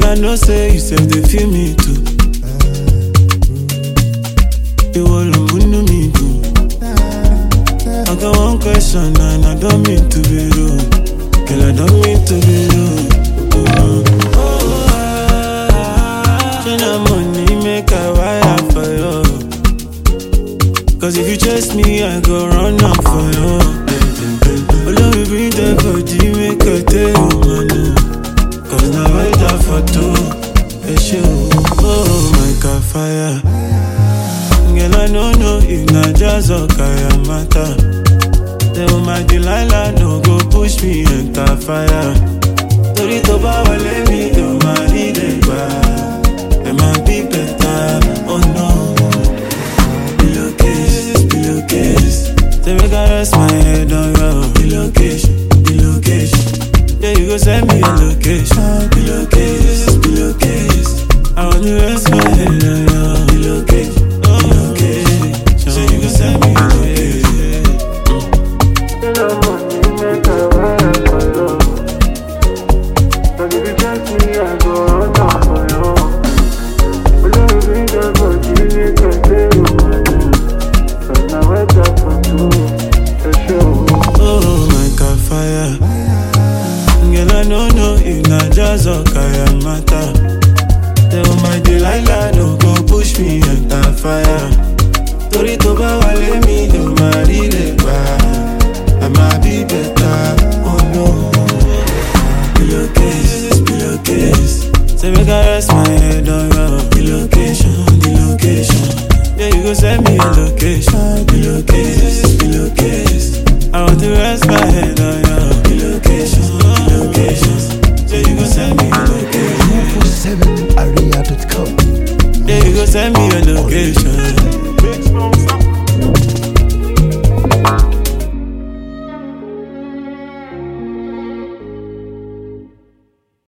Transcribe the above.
I know say you said they feel me too. You all know me too. I got one question and I don't mean to be rude. Girl, I don't mean to be rude. China money make a wire for you. Cause if you chase me, I go run up for you. Although we bring the body, make a tell you, man. Cause now I die for two. It's you. Oh, my God, fire. Girl, I don't know if not just okay, matter. Then my Delilah no go push me enter fire. Tori to ba wale mi to marry the bar. It might be better, oh no. Pillowcase. Say make I rest my head on your pillowcase. Yeah, you go send me a location. Pillowcase. I want to rest my head on your pillowcase. So you go send me a location. Oh my God, fire. Girl, I don't know if not just okay, matter. Tell my Delilah no go push me enter fire. Tori to ba wale mi do marry the bar. I might be better, oh no. Pillowcase. Say make I rest my head on your pillowcation. Yeah, you go send me a location. Pillowcase. I want to rest my head on